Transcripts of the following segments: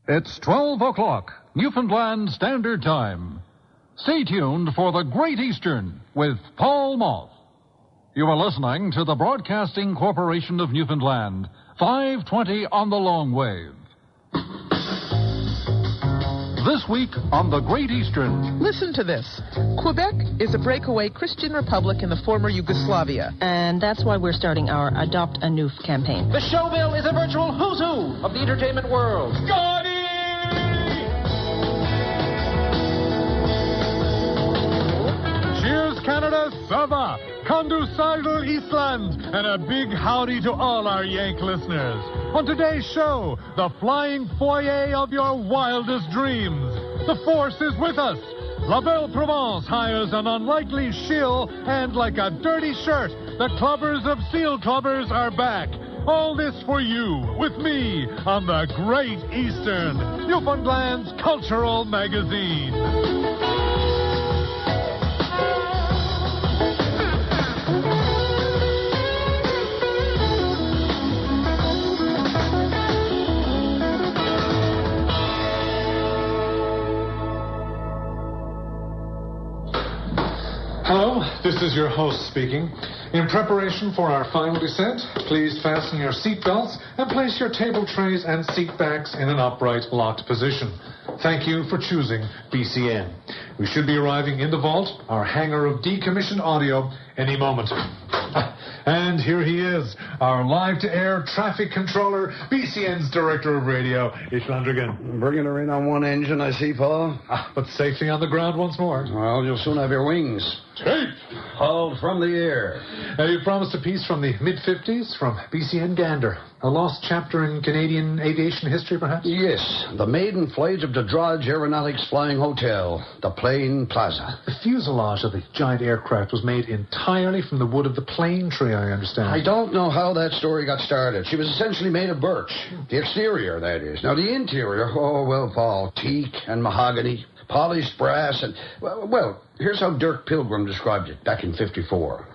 It's 12 o'clock, Newfoundland Standard Time. Stay tuned for the Great Eastern with Paul Moth. You are listening to the Broadcasting Corporation of Newfoundland, 520 on the long wave. This week on the Great Eastern. Listen to this. Quebec is a breakaway Christian republic in the former Yugoslavia. And that's why we're starting our Adopt a Noof campaign. The showbill is a virtual who's who of the entertainment world. Scotty! Cheers, Canada, Sava, Conducidal Eastland, and a big howdy to all our Yank listeners. On today's show, the flying foyer of your wildest dreams. The force is with us. La Belle Provence hires an unlikely shill, and like a dirty shirt, the clubbers of Seal Clubbers are back. All this for you, with me, on the Great Eastern, Newfoundland's cultural magazine. Hello, this is your host speaking. In preparation for our final descent, please fasten your seatbelts and place your table trays and seat backs in an upright, locked position. Thank you for choosing BCN. We should be arriving in the vault, our hangar of decommissioned audio, any moment. And here he is, our live-to-air traffic controller, BCN's director of radio, Ish Landrigan. Bringing her in on one engine, I see, Paul. But safely on the ground once more. Well, you'll soon have your wings. Tape! Hauled from the air. You promised a piece from the mid-50s from BCN Gander. A lost chapter in Canadian aviation history, perhaps? Yes, the maiden flight of the Drudge Aeronautics Flying Hotel, the Plain Plaza. The fuselage of the giant aircraft was made entirely from the wood of the plane tree, I understand. I don't know how that story got started. She was essentially made of birch. The exterior, that is. Now, the interior, oh, well, Paul, teak and mahogany, polished brass, and, well, here's how Dirk Pilgrim described it back in '54.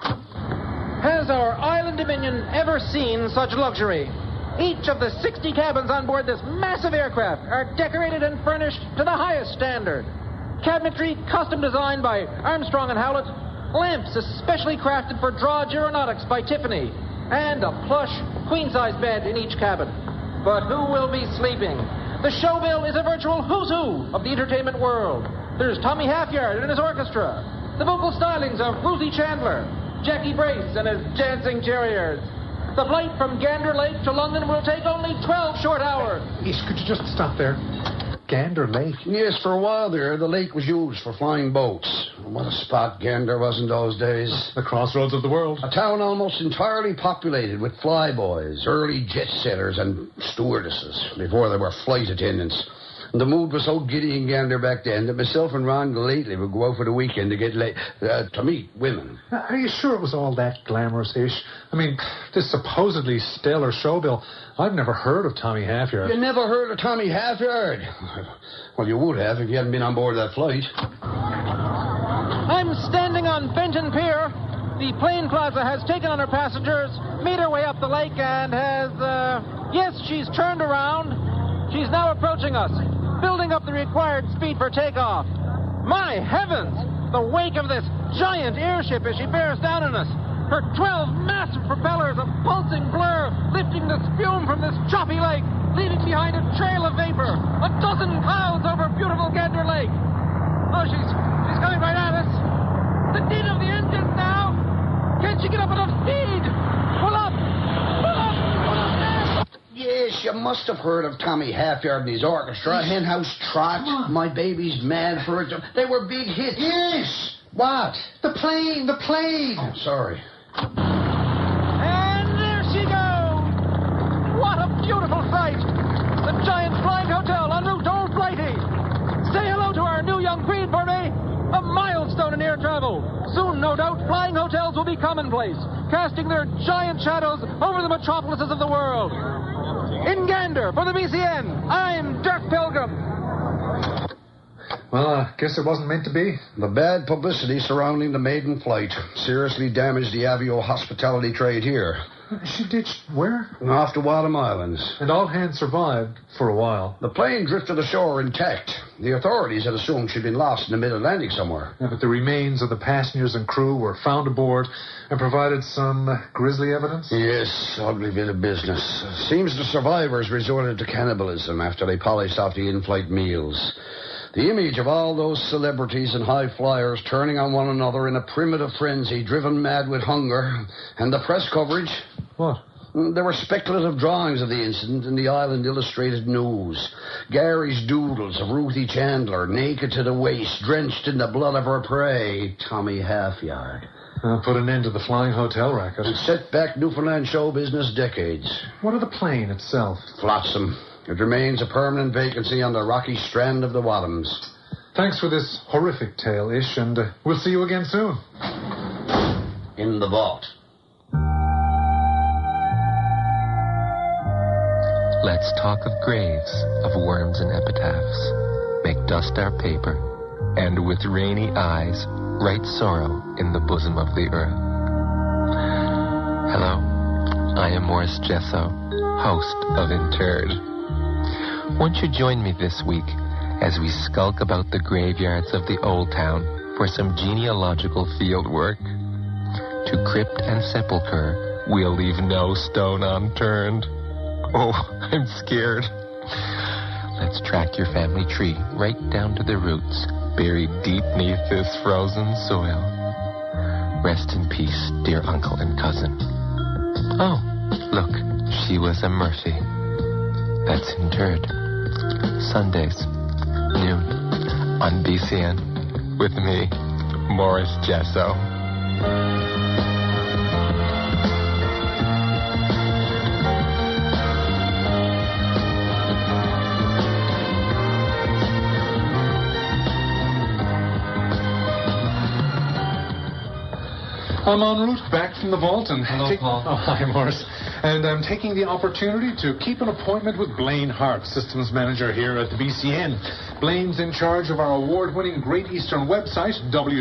Has our island dominion ever seen such luxury? Each of the 60 cabins on board this massive aircraft are decorated and furnished to the highest standard. Cabinetry custom designed by Armstrong and Howlett, lamps especially crafted for Drudge Aeronautics by Tiffany, and a plush queen-size bed in each cabin. But who will be sleeping? The showbill is a virtual who's who of the entertainment world. There's Tommy Halfyard and his orchestra, the vocal stylings of Ruthie Chandler, Jackie Brace and his dancing terriers. The flight from Gander Lake to London will take only 12 short hours. Ish, could you just stop there? Gander Lake? Yes, for a while there, the lake was used for flying boats. What a spot Gander was in those days. The crossroads of the world. A town almost entirely populated with flyboys, early jet setters, and stewardesses before there were flight attendants. And the mood was so giddy in Gander back then that myself and Ron lately would go out for the weekend to meet women. Are you sure it was all that glamorous, Ish? I mean, this supposedly stellar showbill, I've never heard of Tommy Halfyard. You never heard of Tommy Halfyard? Well, you would have if you hadn't been on board that flight. I'm standing on Fenton Pier. The Plain Plaza has taken on her passengers, made her way up the lake, and has, yes, she's turned around. She's now approaching us, building up the required speed for takeoff. My heavens! The wake of this giant airship as she bears down on us. Her 12 massive propellers, a pulsing blur, lifting the spume from this choppy lake, leaving behind a trail of vapor. A dozen clouds over beautiful Gander Lake. Oh, she's coming right at us. The din of the engines now. Can she get up enough speed? Pull up! Pull up! Pull up there! Yes, you must have heard of Tommy Halfyard and his orchestra. Henhouse Trot, My Baby's Mad for It. They were big hits. Yes! What? The plane! Oh, sorry. And there she goes! What a beautiful sight! The giant flying hotel en route to Old Blighty. Say hello to our new young queen for me. A milestone in air travel. Soon, no doubt, flying hotels will be commonplace, casting their giant shadows over the metropolises of the world. In Gander, for the BCN, I'm Dirk Pilgrim. Well, I guess it wasn't meant to be. The bad publicity surrounding the maiden flight seriously damaged the avio hospitality trade here. She ditched where? Off the Wadham Islands. And all hands survived for a while. The plane drifted ashore intact. The authorities had assumed she'd been lost in the mid-Atlantic somewhere. Yeah, but the remains of the passengers and crew were found aboard and provided some grisly evidence? Yes, ugly bit of business. Seems the survivors resorted to cannibalism after they polished off the in-flight meals. The image of all those celebrities and high flyers turning on one another in a primitive frenzy, driven mad with hunger, and the press coverage. What? There were speculative drawings of the incident in the Island Illustrated News. Gary's doodles of Ruthie Chandler, naked to the waist, drenched in the blood of her prey, Tommy Halfyard. Put an end to the flying hotel racket. It set back Newfoundland show business decades. What of the plane itself? Flotsam. It remains a permanent vacancy on the rocky strand of the Wadhams. Thanks for this horrific tale, Ish, and we'll see you again soon. In the vault. Let's talk of graves, of worms and epitaphs. Make dust our paper, and with rainy eyes, write sorrow in the bosom of the earth. Hello, I am Morris Jesso, host of Interred. Won't you join me this week as we skulk about the graveyards of the Old Town for some genealogical field work? To crypt and sepulchre, we'll leave no stone unturned. Oh, I'm scared. Let's track your family tree right down to the roots, buried deep beneath this frozen soil. Rest in peace, dear uncle and cousin. Oh, look, she was a Murphy. That's Interred. Sundays, noon, on BCN, with me, Morris Jesso. I'm en route back from the vault and... Hello, Paul. Oh, hi, Morris. And I'm taking the opportunity to keep an appointment with Blaine Hart, systems manager here at the BCN. Blaine's in charge of our award-winning Great Eastern website,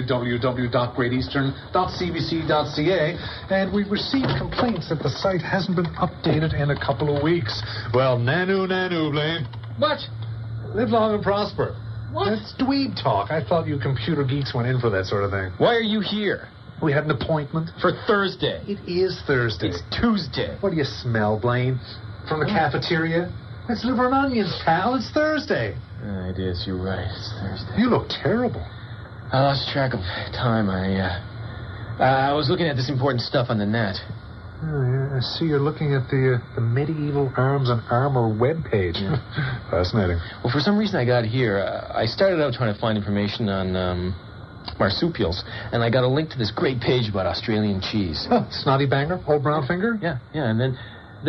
www.greateastern.cbc.ca, and we've received complaints that the site hasn't been updated in a couple of weeks. Well, nanu, Blaine. What? Live long and prosper. What? That's dweeb talk. I thought you computer geeks went in for that sort of thing. Why are you here? We had an appointment. For Thursday. It is Thursday. It's Tuesday. What do you smell, Blaine? From the cafeteria? It's liver and onions, pal. It's Thursday. It is. You're right. It's Thursday. You look terrible. I lost track of time. I was looking at this important stuff on the net. Oh, yeah. I see you're looking at the Medieval Arms and Armor webpage. Yeah. Fascinating. Well, for some reason I got here. I started out trying to find information on... marsupials, and I got a link to this great page about Australian cheese. Oh, Snotty Banger? Old Brown Finger? Yeah, and then,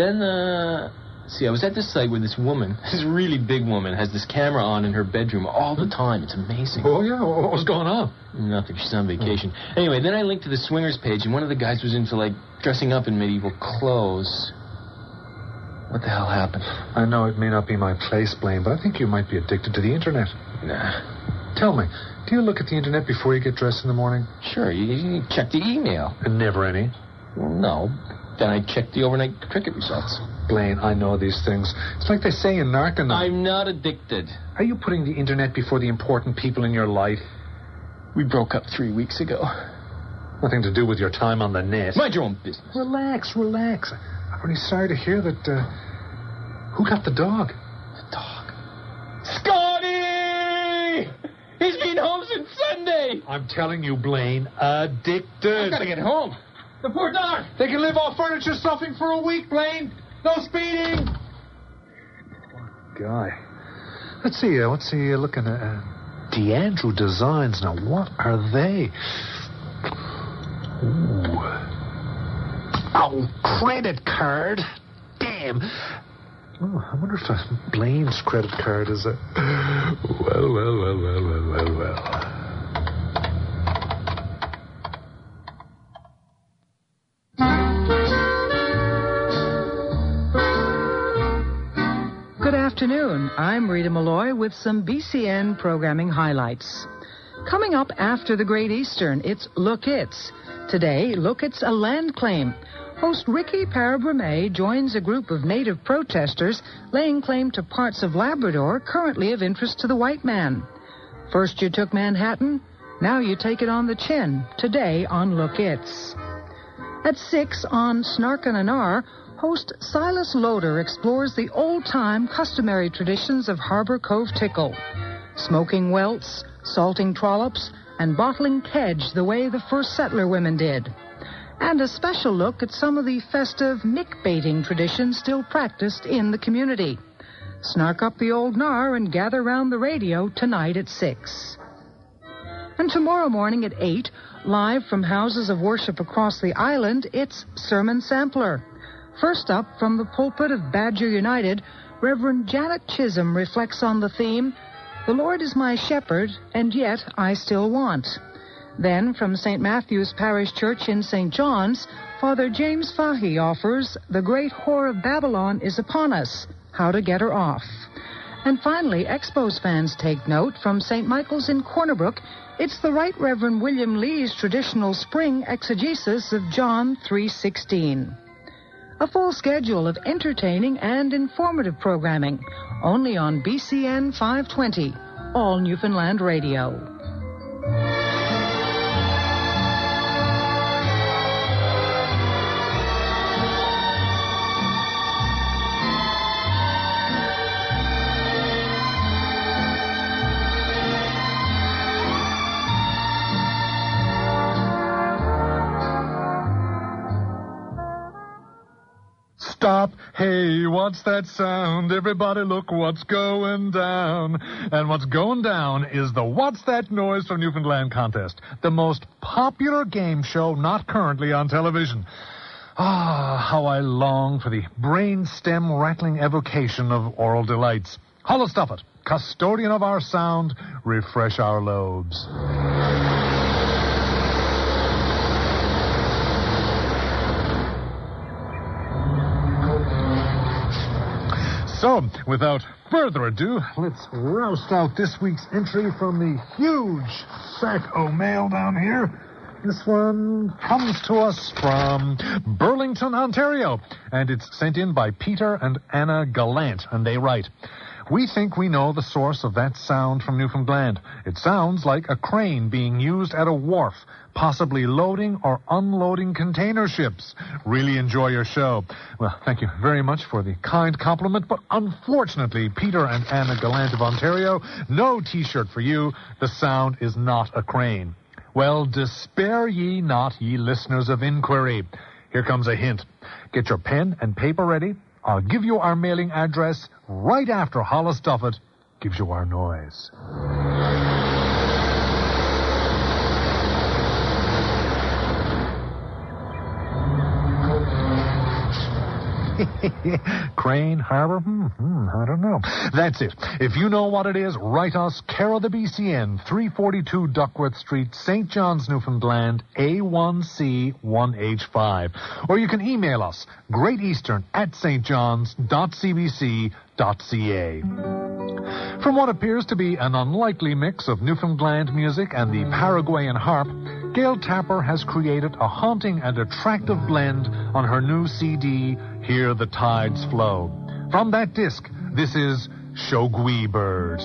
see, I was at this site where this woman, this really big woman, has this camera on in her bedroom all the time. It's amazing. Oh, yeah? What was going on? Nothing. She's on vacation. Anyway, then I linked to the swingers page, and one of the guys was into, dressing up in medieval clothes. What the hell happened? I know it may not be my place, Blaine, but I think you might be addicted to the internet. Nah. Tell me, do you look at the internet before you get dressed in the morning? Sure, you check the email. And never any? Well, no. Then I check the overnight cricket results. Blaine, I know these things. It's like they say in Narcan. I'm not addicted. Are you putting the internet before the important people in your life? We broke up 3 weeks ago. Nothing to do with your time on the net. Mind your own business. Relax. I'm really sorry to hear that, who got the dog? The dog? Scotty! He's been home since Sunday. I'm telling you, Blaine, addicted. I've got to get home. The poor dog. They can live off furniture stuffing for a week, Blaine. No speeding. Poor guy. Let's see, what's he looking at? DeAndrew Designs. Now, what are they? Ooh. Oh, credit card. Damn. Oh, I wonder if Blaine's credit card is a... Well. Good afternoon. I'm Rita Malloy with some BCN programming highlights. Coming up after the Great Eastern, it's Look It's. Today, Look It's a land claim. host Ricky Parabrame joins a group of native protesters laying claim to parts of Labrador currently of interest to the white man. First you took Manhattan, now you take it on the chin. Today on Look It's. At 6 on Snarkin' and R, host Silas Loader explores the old-time customary traditions of Harbor Cove Tickle. Smoking welts, salting trollops, and bottling kedge the way the first settler women did. And a special look at some of the festive nick-baiting traditions still practiced in the community. Snark up the old gnar and gather round the radio tonight at 6. And tomorrow morning at 8, live from houses of worship across the island, it's Sermon Sampler. First up, from the pulpit of Badger United, Reverend Janet Chisholm reflects on the theme, "The Lord is my shepherd, and yet I still want." Then, from St. Matthew's Parish Church in St. John's, Father James Fahey offers, "The great whore of Babylon is upon us. How to get her off." And finally, Expos fans take note from St. Michael's in Cornerbrook. It's the Right Reverend William Lee's traditional spring exegesis of John 3:16. A full schedule of entertaining and informative programming, only on BCN 520, all Newfoundland radio. Stop. Hey, what's that sound? Everybody look what's going down. And what's going down is the What's That Noise from Newfoundland contest, the most popular game show not currently on television. Ah, how I long for the brain-stem-rattling evocation of oral delights. Hollis Duffett, custodian of our sound, refresh our lobes. So, without further ado, let's roust out this week's entry from the huge sack o' mail down here. This one comes to us from Burlington, Ontario, and it's sent in by Peter and Anna Gallant, and they write, "We think we know the source of that sound from Newfoundland. It sounds like a crane being used at a wharf, possibly loading or unloading container ships. Really enjoy your show." Well, thank you very much for the kind compliment, but unfortunately, Peter and Anna Gallant of Ontario, no T-shirt for you. The sound is not a crane. Well, despair ye not, ye listeners of inquiry. Here comes a hint. Get your pen and paper ready. I'll give you our mailing address right after Hollis Duffett gives you our noise. Crane Harbor? I don't know. That's it. If you know what it is, write us, care of the BCN, 342 Duckworth Street, St. John's, Newfoundland, A1C1H5. Or you can email us, greateastern@stjohns.cbc.ca. From what appears to be an unlikely mix of Newfoundland music and the Paraguayan harp, Gail Tapper has created a haunting and attractive blend on her new CD, Hear the Tides Flow. From that disc, this is Shogui Bird.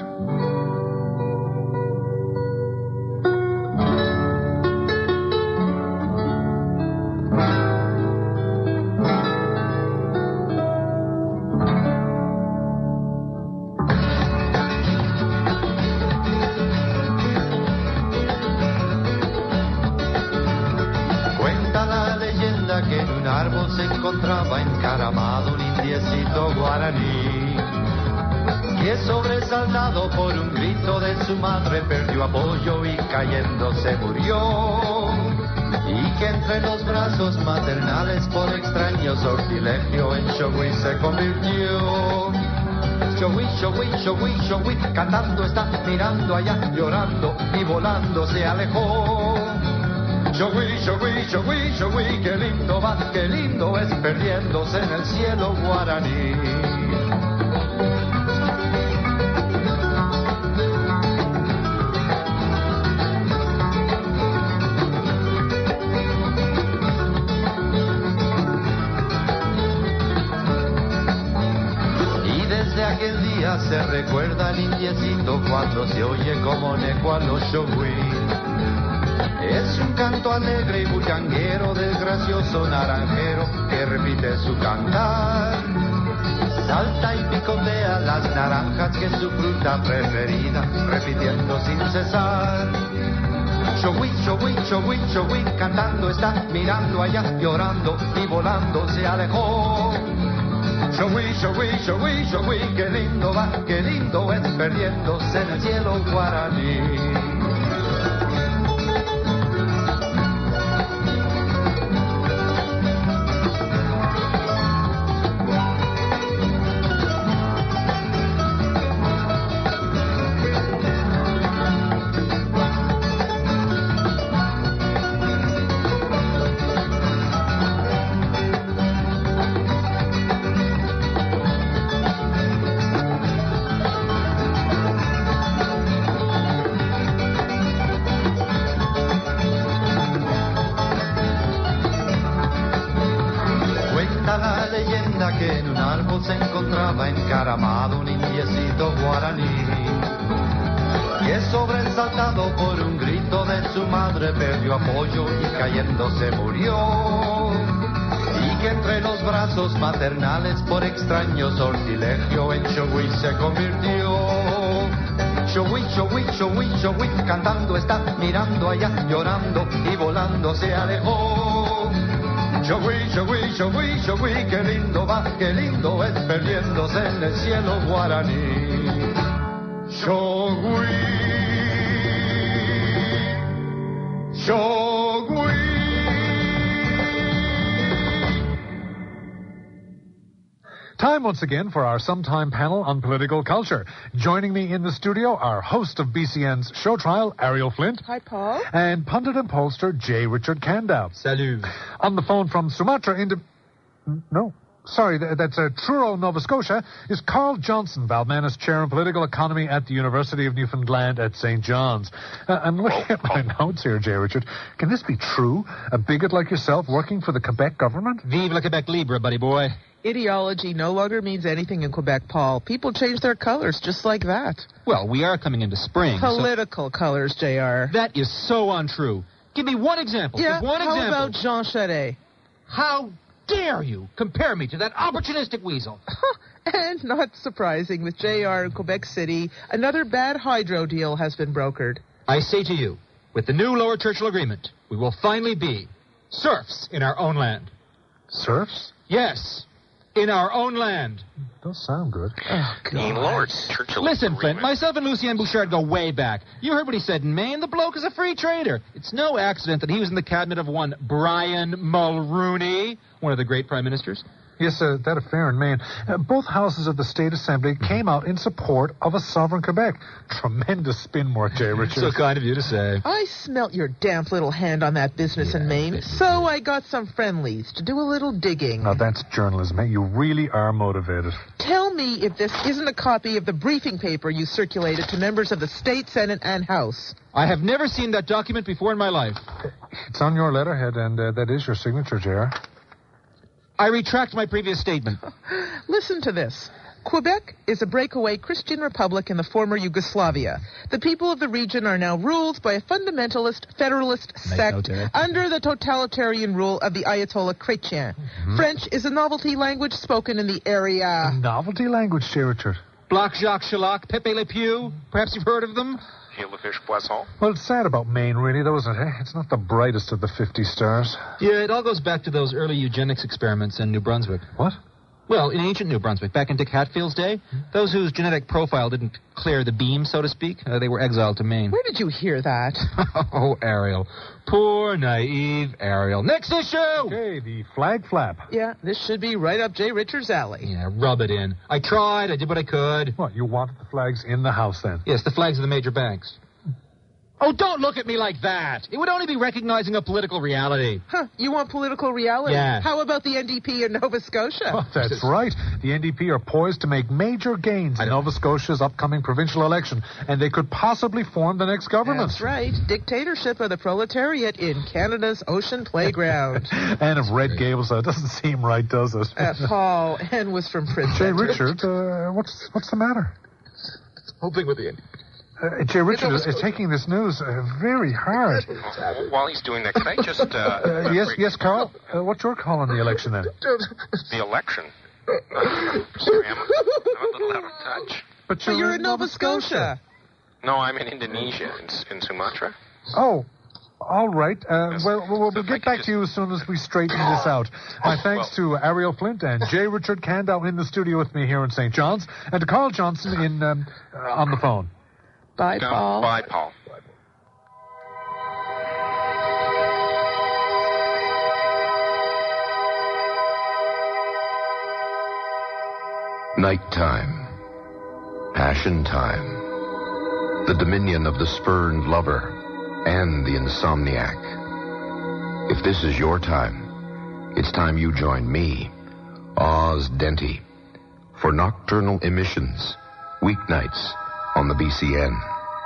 Que en un árbol se encontraba encaramado un indiecito guaraní, que sobresaltado por un grito de su madre perdió apoyo y cayendo se murió, y que entre los brazos maternales por extraño sortilegio en Shogui se convirtió. Shogui, Shogui, Shogui, Shogui, cantando está, mirando allá, llorando y volando se alejó. Shogui, Shogui, Shogui, Shogui, qué lindo va, qué lindo es perdiéndose en el cielo guaraní. al indiecito cuando se oye como un eco a los showí. Es un canto alegre y bullanguero del gracioso naranjero que repite su cantar. Salta y picotea las naranjas que es su fruta preferida, repitiendo sin cesar. Showí, showí, showí, showí, cantando está, mirando allá, llorando y volando se alejó. Showí, showí, showí, showí, qué lindo va, qué lindo es perdiéndose en el cielo guaraní. La leyenda que en un árbol se encontraba encaramado un indiecito guaraní, que sobresaltado por un grito de su madre perdió apoyo y cayendo se murió, y que entre los brazos maternales por extraño sortilegio en Showí se convirtió. Showí, showí, showí, showí, cantando está, mirando allá, llorando y volando se alejó. Showí, showí, showí, showí, qué lindo va, qué lindo es perdiéndose en el cielo guaraní. Showí, showí. Time once again for our sometime panel on political culture. Joining me in the studio, our host of BCN's Show Trial, Ariel Flint. Hi, Paul. And pundit and pollster, J. Richard Candow. Salut. On the phone from Sumatra that's Truro, Nova Scotia, is Carl Johnson, Valmanis Chair in Political Economy at the University of Newfoundland at St. John's. I'm looking at my notes here, J. Richard. Can this be true? A bigot like yourself working for the Quebec government? Vive le Quebec Libre, buddy boy. Ideology no longer means anything in Quebec, Paul. People change their colors just like that. Well, we are coming into spring. Political colors, JR. That is so untrue. Give me one example. Yeah, Just one how example. about Jean Charest? How dare you compare me to that opportunistic weasel? And not surprising, with JR in Quebec City, another bad hydro deal has been brokered. I say to you, with the new Lower Churchill Agreement, we will finally be serfs in our own land. Serfs? Yes, in our own land. Does sound good. Oh, God. Listen, Flint, myself and Lucien Bouchard go way back. You heard what he said in Maine. The bloke is a free trader. It's no accident that he was in the cabinet of one Brian Mulrooney, one of the great prime ministers. Yes, that affair in Maine. Both houses of the State Assembly came out in support of a sovereign Quebec. Tremendous spin work, J. Richard. So kind of you to say. I smelt your damp little hand on that business in Maine, so I got some friendlies to do a little digging. Now, that's journalism, eh? You really are motivated. Tell me if this isn't a copy of the briefing paper you circulated to members of the State, Senate, and House. I have never seen that document before in my life. It's on your letterhead, and that is your signature, J.R. I retract my previous statement. Listen to this. Quebec is a breakaway Christian republic in the former Yugoslavia. The people of the region are now ruled by a fundamentalist federalist sect under the totalitarian rule of the Ayatollah Chrétien. Mm-hmm. French is a novelty language spoken in the area. A novelty language, J. Richard. Black Jacques Chirac, Pepe Le Pew. Perhaps you've heard of them? Well, it's sad about Maine, really, though, isn't it? It's not the brightest of the 50 stars. Yeah, it all goes back to those early eugenics experiments in New Brunswick. What? Well, in ancient New Brunswick, back in Dick Hatfield's day, those whose genetic profile didn't clear the beam, so to speak, they were exiled to Maine. Where did you hear that? Oh, Ariel. Poor, naive Ariel. Next issue! Okay, the flag flap. Yeah, this should be right up J. Richard's alley. Yeah, rub it in. I tried. I did what I could. What, you wanted the flags in the house, then? Yes, the flags of the major banks. Oh, don't look at me like that. It would only be recognizing a political reality. Huh, you want political reality? Yeah. How about the NDP in Nova Scotia? Oh, that's right. The NDP are poised to make major gains in Nova Scotia's upcoming provincial election, and they could possibly form the next government. That's right. Dictatorship of the proletariat in Canada's ocean playground. And of Red Gables, that doesn't seem right, does it? Paul, Anne was from Prince J. Edward. Richard, what's the matter? hoping with the... Jay Richard is taking this news very hard. While he's doing that, can I just... Yes, Carl? What's your call on the election, then? The election? Sorry, I'm a little out of touch. But you're in Nova Scotia. No, I'm in Indonesia, in Sumatra. Oh, all right. We'll get back to you as soon as we straighten this out. My thanks to Ariel Flint and J. Richard Candow in the studio with me here in St. John's, and to Carl Johnson on the phone. Bye, Paul. Bye, Paul. Nighttime. Passion time. The dominion of the spurned lover and the insomniac. If this is your time, it's time you join me, Oz Denty, for Nocturnal Emissions, weeknights on the BCN.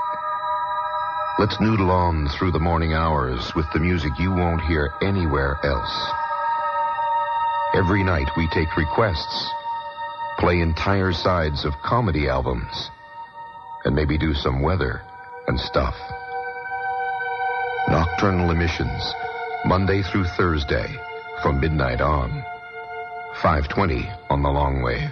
Let's noodle on through the morning hours with the music you won't hear anywhere else. Every night we take requests, play entire sides of comedy albums, and maybe do some weather and stuff. Nocturnal Emissions, Monday through Thursday, from midnight on. 520 on the long wave.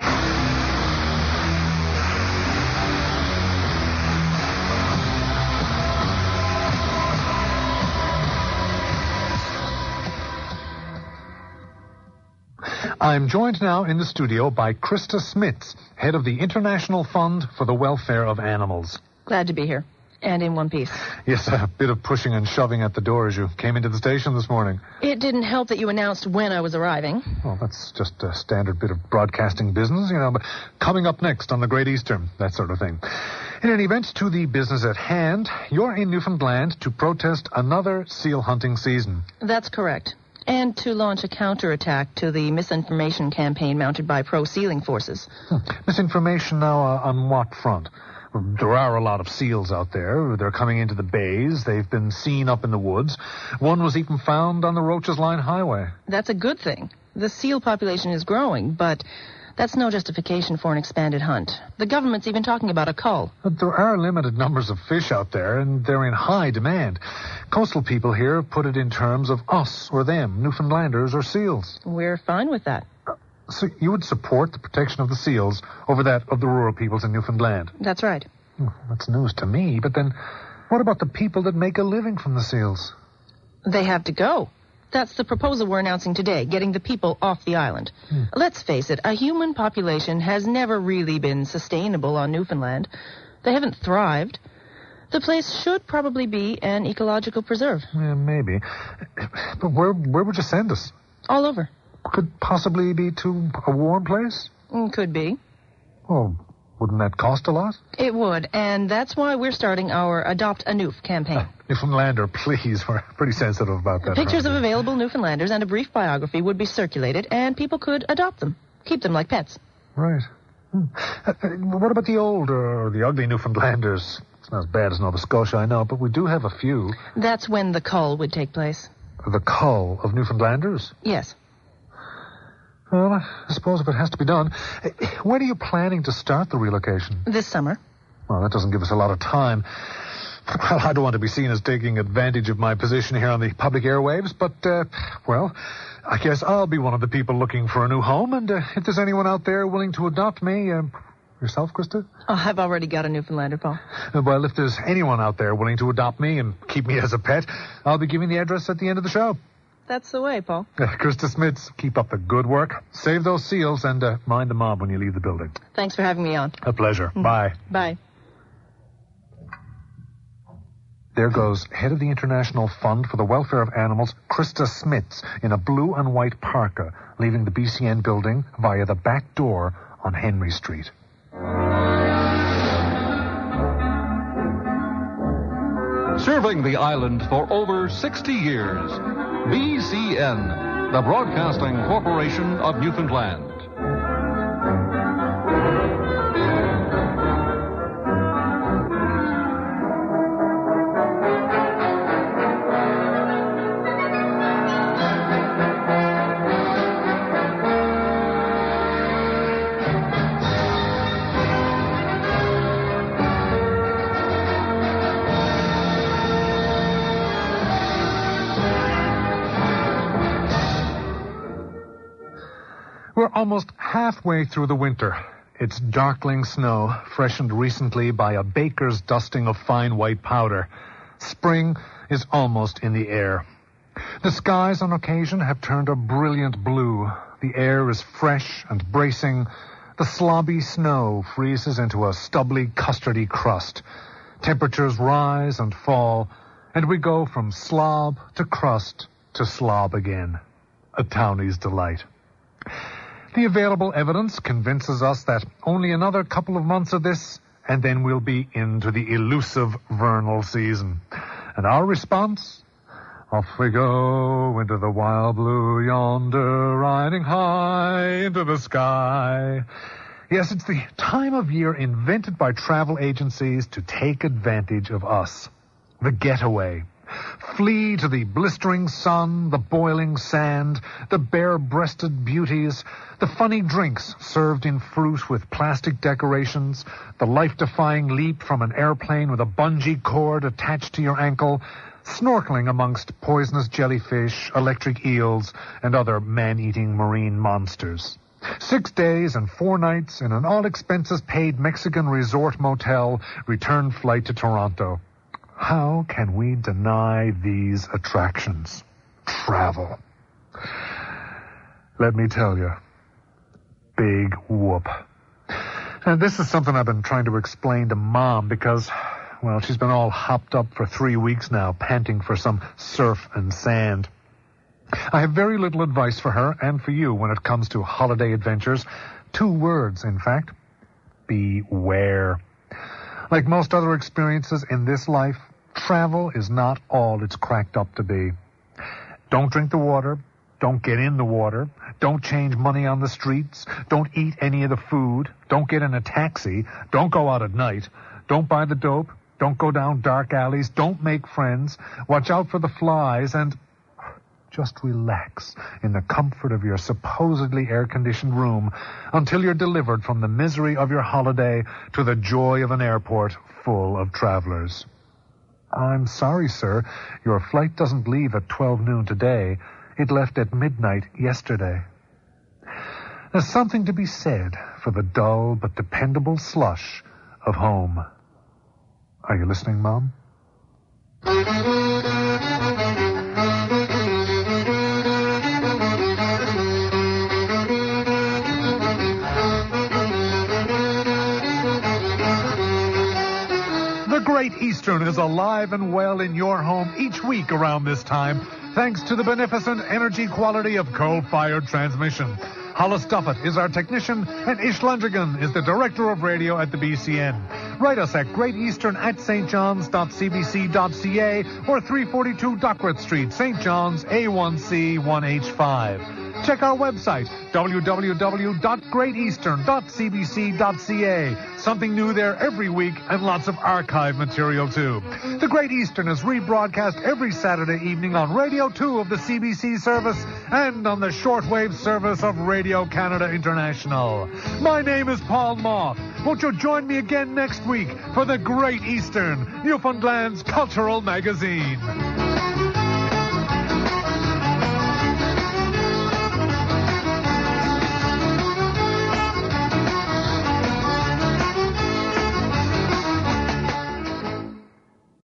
I'm joined now in the studio by Krista Smits, head of the International Fund for the Welfare of Animals. Glad to be here. And in one piece. Yes, a bit of pushing and shoving at the door as you came into the station this morning. It didn't help that you announced when I was arriving. Well, that's just a standard bit of broadcasting business, but coming up next on the Great Eastern, that sort of thing. In any event, to the business at hand, you're in Newfoundland to protest another seal hunting season. That's correct. And to launch a counterattack to the misinformation campaign mounted by pro-sealing forces. Misinformation now on what front? There are a lot of seals out there. They're coming into the bays. They've been seen up in the woods. One was even found on the Roaches Line Highway. That's a good thing. The seal population is growing, but that's no justification for an expanded hunt. The government's even talking about a cull. But there are limited numbers of fish out there, and they're in high demand. Coastal people here put it in terms of us or them, Newfoundlanders or seals. We're fine with that. So you would support the protection of the seals over that of the rural peoples in Newfoundland? That's right. That's news to me, but then what about the people that make a living from the seals? They have to go. That's the proposal we're announcing today, getting the people off the island. Let's face it, a human population has never really been sustainable on Newfoundland. They haven't thrived. The place should probably be an ecological preserve. Yeah, maybe. But where would you send us? All over. Could possibly be to a warm place? Could be. Oh, wouldn't that cost a lot? It would, and that's why we're starting our Adopt a Newf campaign. Newfoundlander, please. We're pretty sensitive about that. Pictures of available Newfoundlanders and a brief biography would be circulated, and people could adopt them. Keep them like pets. Right. What about the old or the ugly Newfoundlanders? It's not as bad as Nova Scotia, I know, but we do have a few. That's when the cull would take place. The cull of Newfoundlanders? Yes. Well, I suppose if it has to be done. When are you planning to start the relocation? This summer. Well, that doesn't give us a lot of time. Well, I don't want to be seen as taking advantage of my position here on the public airwaves, but, well, I guess I'll be one of the people looking for a new home, and if there's anyone out there willing to adopt me, yourself, Krista? Oh, I've already got a Newfoundlander, Paul. Well, if there's anyone out there willing to adopt me and keep me as a pet, I'll be giving the address at the end of the show. That's the way, Paul. Krista Smits, keep up the good work. Save those seals and mind the mob when you leave the building. Thanks for having me on. A pleasure. Bye. Bye. There goes head of the International Fund for the Welfare of Animals, Krista Smits, in a blue and white parka, leaving the BCN building via the back door on Henry Street. Serving the island for over 60 years. BCN, the Broadcasting Corporation of Newfoundland. We're almost halfway through the winter. It's darkling snow, freshened recently by a baker's dusting of fine white powder. Spring is almost in the air. The skies on occasion have turned a brilliant blue. The air is fresh and bracing. The slobby snow freezes into a stubbly, custardy crust. Temperatures rise and fall, and we go from slob to crust to slob again. A townie's delight. The available evidence convinces us that only another couple of months of this, and then we'll be into the elusive vernal season. And our response? Off we go into the wild blue yonder, riding high into the sky. Yes, it's the time of year invented by travel agencies to take advantage of us. The getaway. Flee to the blistering sun, the boiling sand, the bare-breasted beauties, the funny drinks served in fruit with plastic decorations, the life-defying leap from an airplane with a bungee cord attached to your ankle, snorkeling amongst poisonous jellyfish, electric eels, and other man-eating marine monsters. 6 days and 4 nights in an all-expenses-paid Mexican resort motel, return flight to Toronto. How can we deny these attractions? Travel. Let me tell you, big whoop. And this is something I've been trying to explain to Mom because, well, she's been all hopped up for 3 weeks now, panting for some surf and sand. I have very little advice for her and for you when it comes to holiday adventures. 2 words, in fact. Beware. Like most other experiences in this life, travel is not all it's cracked up to be. Don't drink the water. Don't get in the water. Don't change money on the streets. Don't eat any of the food. Don't get in a taxi. Don't go out at night. Don't buy the dope. Don't go down dark alleys. Don't make friends. Watch out for the flies and just relax in the comfort of your supposedly air-conditioned room until you're delivered from the misery of your holiday to the joy of an airport full of travelers. I'm sorry, sir. Your flight doesn't leave at 12 noon today. It left at midnight yesterday. There's something to be said for the dull but dependable slush of home. Are you listening, Mom? The Great Eastern is alive and well in your home each week around this time, thanks to the beneficent energy quality of coal-fired transmission. Hollis Duffett is our technician, and Ish Landrigan is the director of radio at the BCN. Write us at greateastern@stjohns.cbc.ca or 342 Duckworth Street, St. John's, A1C 1H5. Check our website, www.greateastern.cbc.ca. Something new there every week and lots of archive material, too. The Great Eastern is rebroadcast every Saturday evening on Radio 2 of the CBC service and on the shortwave service of Radio Canada International. My name is Paul Moth. Won't you join me again next week for the Great Eastern, Newfoundland's cultural magazine?